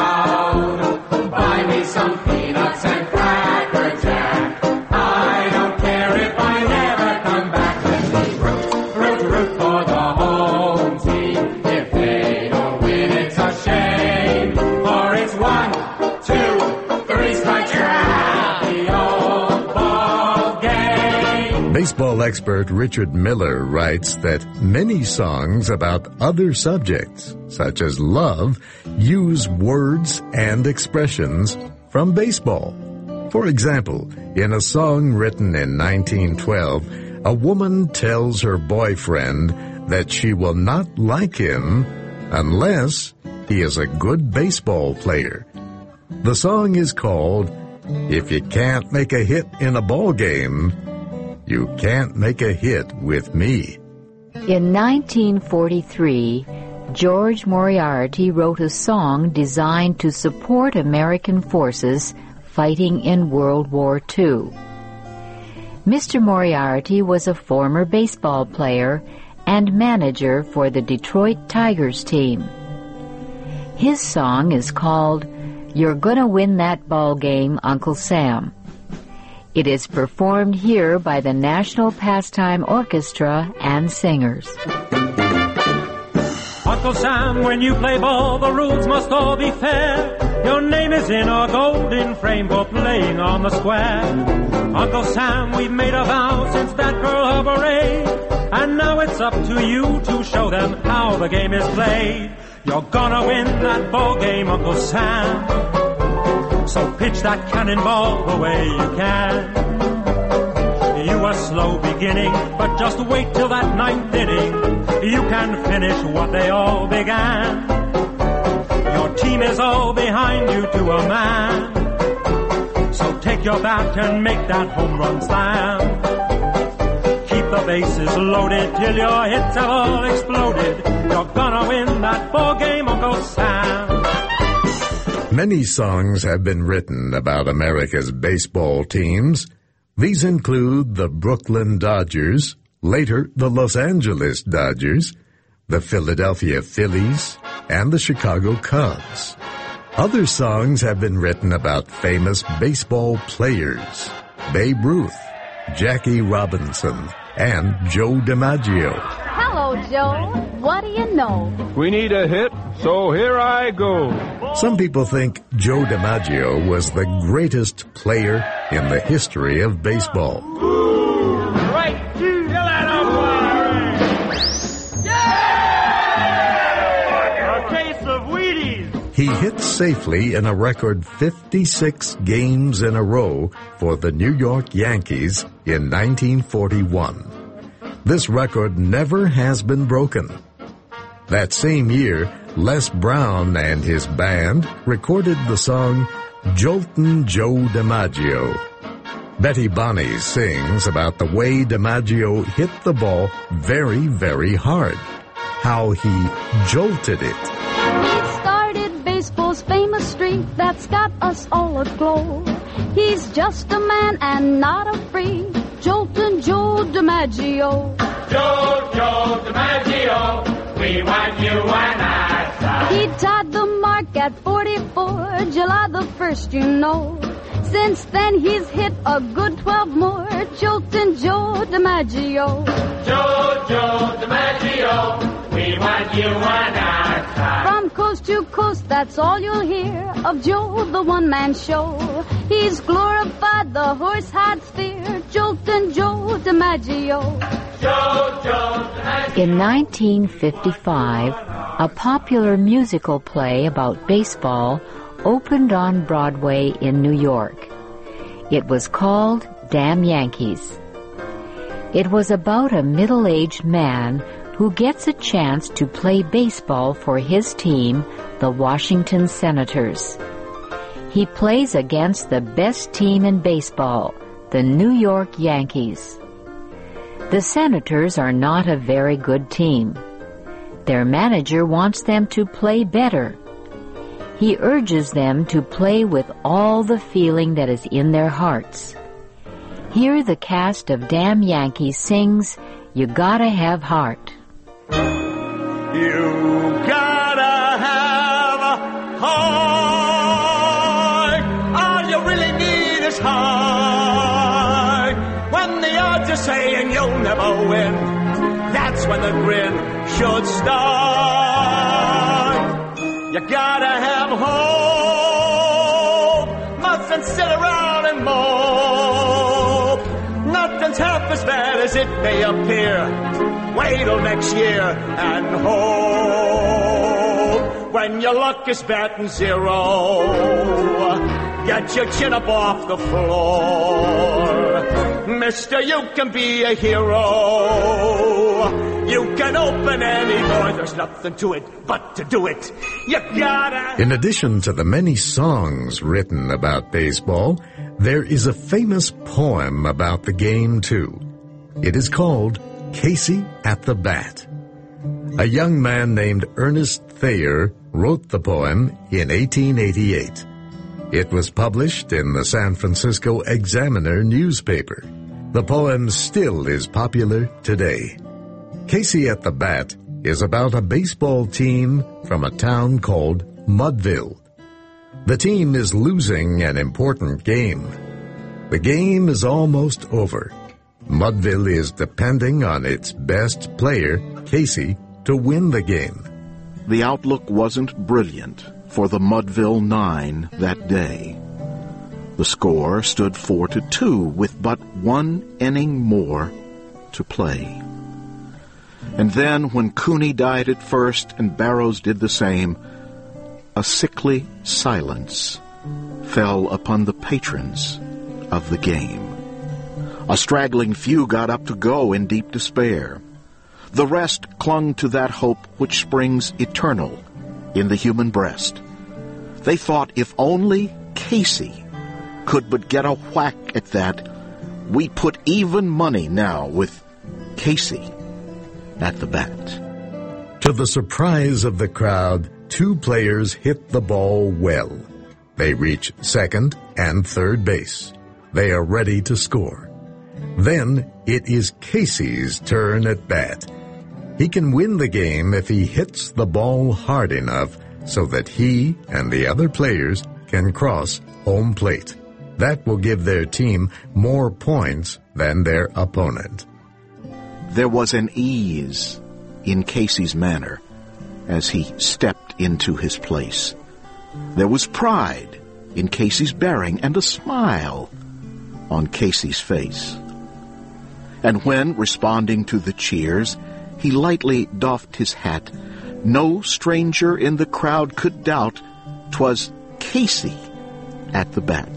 crowd, buy me some peanuts and Cracker Jack, I don't care if I never come back. Let me root for the home team, if they don't win it's a shame, or it's 1, 2, 3 strikes out the old ball game. Baseball expert Richard Miller writes that many songs about other subjects, such as love, use words and expressions from baseball. For example, in a song written in 1912, a woman tells her boyfriend that she will not like him unless he is a good baseball player. The song is called If You Can't Make a Hit in a Ball Game, You Can't Make a Hit with Me. In 1943, George Moriarty wrote a song designed to support American forces fighting in World War II. Mr. Moriarty was a former baseball player and manager for the Detroit Tigers team. His song is called You're Gonna Win That Ball Game, Uncle Sam. It is performed here by the National Pastime Orchestra and singers. Uncle Sam, when you play ball, the rules must all be fair. Your name is in our golden frame for playing on the square. Uncle Sam, we've made a vow since that girl of a raid, and now it's up to you to show them how the game is played. You're gonna win that ball game, Uncle Sam, so pitch that cannonball the way you can. You were slow beginning, but just wait till that 9th inning. You can finish what they all began. Your team is all behind you to a man, so take your bat and make that home run slam. Keep the bases loaded till your hits have all exploded. You're gonna win that ball game, Uncle Sam. Many songs have been written about America's baseball teams. These include the Brooklyn Dodgers, later the Los Angeles Dodgers, the Philadelphia Phillies, and the Chicago Cubs. Other songs have been written about famous baseball players, Babe Ruth, Jackie Robinson, and Joe DiMaggio. Hello, Joe. What do you know? We need a hit, so here I go. Some people think Joe DiMaggio was the greatest player in the history of baseball. Right to the line of fire. Yeah! A case of Wheaties. He hit safely in a record 56 games in a row for the New York Yankees in 1941. This record never has been broken. That same year, Les Brown and his band recorded the song Joltin' Joe DiMaggio. Betty Bonney sings about the way DiMaggio hit the ball very, very hard, how he jolted it. He started baseball's famous streak streak that's got us all aglow. He's just a man and not a freak, Joltin' Joe DiMaggio. Joe DiMaggio, we want you and I. He tied the mark at 44, July the 1st, you know. Since then he's hit a good 12 more, Joltin' Joe DiMaggio. Joe DiMaggio, we want you and I. From coast to coast, that's all you'll hear of Joe, the one-man show. He's glorified the horse-hide steer, Joltin' Joe DiMaggio. Joe DiMaggio. In 1955, a popular musical play about baseball opened on Broadway in New York. It was called Damn Yankees. It was about a middle-aged man who gets a chance to play baseball for his team, the Washington Senators. He plays against the best team in baseball, the New York Yankees. The Senators are not a very good team. Their manager wants them to play better. He urges them to play with all the feeling that is in their hearts. Here the cast of Damn Yankees sings, "You Gotta Have Heart." You gotta have heart. All you really need is heart. When the odds are saying you'll never win, that's when the grin should start. You gotta have hope. Mustn't sit around and mope. Nothing's half as bad as it may appear. Wait till next year and hope. When your luck is batting zero, get your chin up off the floor. Mister, you can be a hero. You can open any door. There's nothing to it but to do it. You gotta... In addition to the many songs written about baseball, there is a famous poem about the game, too. It is called Casey at the Bat. A young man named Ernest Thayer wrote the poem in 1888. It was published in the San Francisco Examiner newspaper. The poem still is popular today. Casey at the Bat is about a baseball team from a town called Mudville. The team is losing an important game. The game is almost over. Mudville is depending on its best player, Casey, to win the game. The outlook wasn't brilliant for the Mudville Nine that day. The score stood 4-2 with but one inning more to play. And then, when Cooney died at first and Barrows did the same, a sickly silence fell upon the patrons of the game. A straggling few got up to go in deep despair. The rest clung to that hope which springs eternal in the human breast. They thought if only Casey could but get a whack at that, we'd put even money now with Casey at the bat. To the surprise of the crowd, two players hit the ball well. They reach second and third base. They are ready to score. Then it is Casey's turn at bat. He can win the game if he hits the ball hard enough so that he and the other players can cross home plate. That will give their team more points than their opponent. There was an ease in Casey's manner as he stepped into his place. There was pride in Casey's bearing and a smile on Casey's face. And when, responding to the cheers, he lightly doffed his hat, no stranger in the crowd could doubt 'twas Casey at the bat.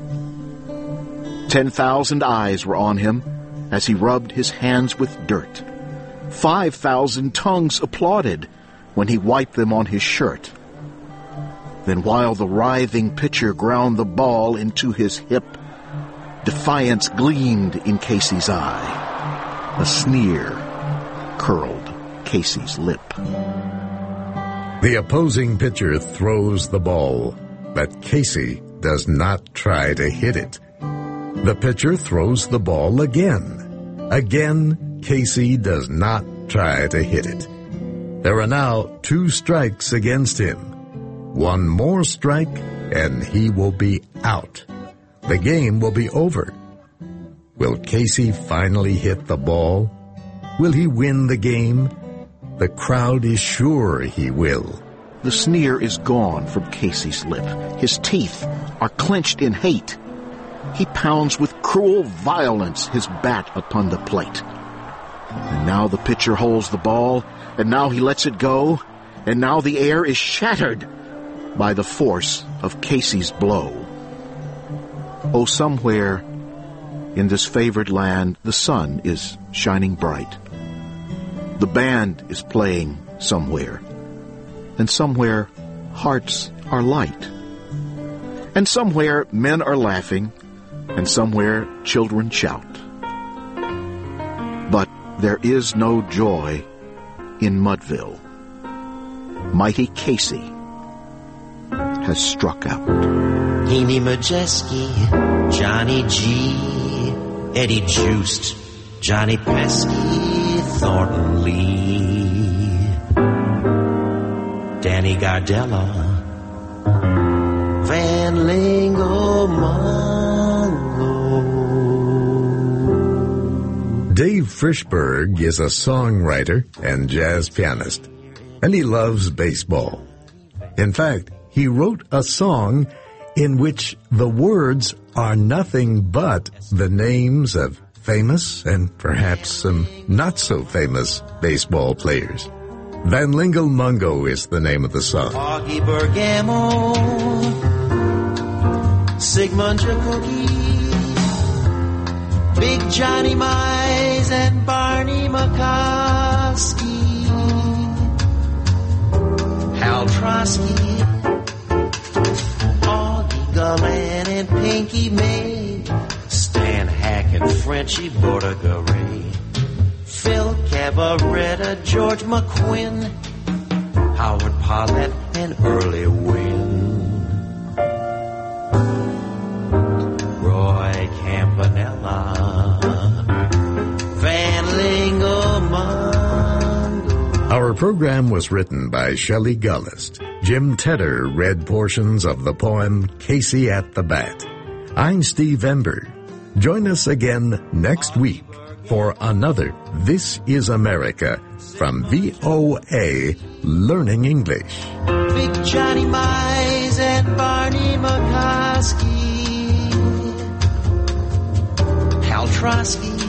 10,000 eyes were on him as he rubbed his hands with dirt. 5,000 tongues applauded when he wiped them on his shirt. Then while the writhing pitcher ground the ball into his hip, defiance gleamed in Casey's eye. A sneer curled Casey's lip. The opposing pitcher throws the ball. but Casey does not try to hit it. The pitcher throws the ball again. Again, Casey does not try to hit it. There are now 2 strikes against him. 1 more strike, and he will be out. The game will be over. Will Casey finally hit the ball? Will he win the game? The crowd is sure he will. The sneer is gone from Casey's lip. His teeth are clenched in hate. He pounds with cruel violence his bat upon the plate. And now the pitcher holds the ball, and now he lets it go, and now the air is shattered by the force of Casey's blow. Oh, somewhere in this favored land, the sun is shining bright. The band is playing somewhere, and somewhere hearts are light. And somewhere men are laughing, and somewhere children shout. But there is no joy in Mudville. Mighty Casey has struck out. Amy Majeski, Johnny G, Eddie Juiced, Johnny Pesky, Thornton Lee, Danny Gardella, Van Lingo Mungo. Dave Frischberg is a songwriter and jazz pianist, and he loves baseball. In fact, he wrote a song in which the words are nothing but the names of famous and perhaps some not-so-famous baseball players. Van Lingle Mungo is the name of the song. Augie Bergamo, Sigmund Jacoby, Big Johnny Mize and Barney McCoskey, Hal Trotsky, Augie Gullen and Pinky May, Stan Hack and Frenchie Bordegaray, Phil Cabaretta, George McQuinn, Howard Paulette and Early Wynn, Roy Campanella, Van Lingo Mungo. Our program was written by Shelley Gullist. Jim Tedder read portions of the poem Casey at the Bat. I'm Steve Ember. Join us again next week for another This is America from VOA Learning English. Big Johnny Mize and Barney McCoskey, Hal Trotsky,